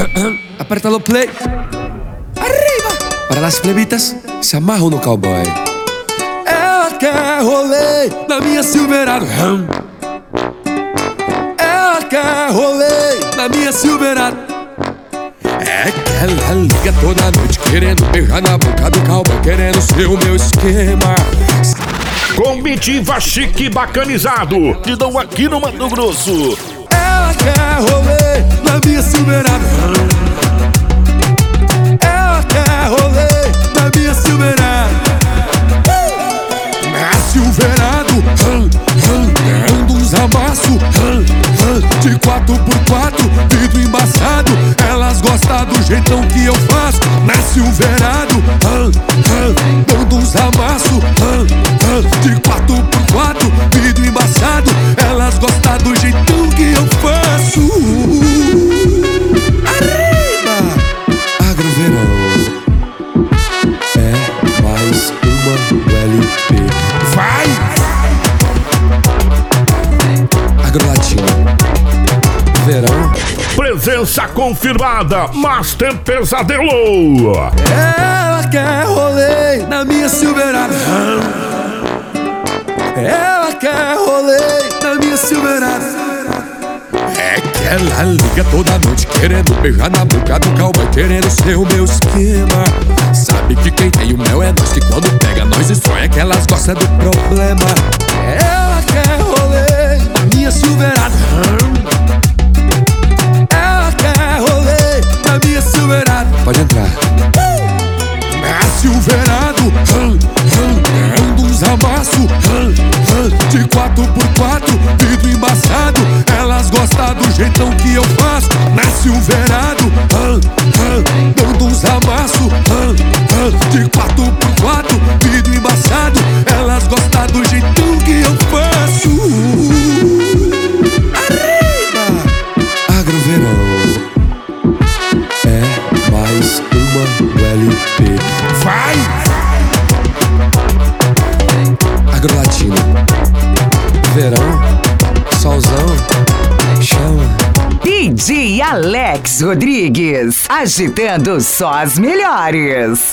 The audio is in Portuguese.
Aperta no play. Arriba! Para las plebitas, se amarram no cowboy. Ela quer rolê na minha Silverado. Ela quer rolê na minha Silverado. É que ela liga toda noite querendo beijar na boca do cowboy, querendo ser o meu esquema. Comitiva chique bacanizado, te dão aqui no Mato Grosso. Ela quer rolê na minha Silverado. Ela quer rolê na minha Silverado. Na Silverado, ando uns amassos de 4x4, vidro embaçado. Elas gostam do jeitão que eu faço. Na Silverado, ando uns amassos de 4x4, vidro embaçado. Elas gostam do jeitão que eu faço. Arriba! Agroverão é mais uma LP. Vai! Agrolatina. Verão. Presença confirmada, mas tem pesadelo. Ela quer rolê na minha Silverado. Ela quer rolê na minha Silverado. É que ela liga toda noite querendo beijar na boca do cowboy, querendo ser o meu esquema. Sabe que quem tem o mel é nós, que quando pega nós estranha, que elas gostam do problema. Ela quer rolê na minha Silverado. Ela quer rolê na minha Silverado. Pode entrar. Na Silverado, ando uns amassos de 4x4, vidro embaçado. Elas gostam do jeitão que eu faço. Na Silverado, ando uns amassos de 4x4, vidro embaçado. Elas gostam do jeitão que eu faço. Arriba! Agroverão é mais uma LP. Vai! Agrolatina. Verão, solzão, chama. DJ Alex Rodrigues, agitando só as melhores.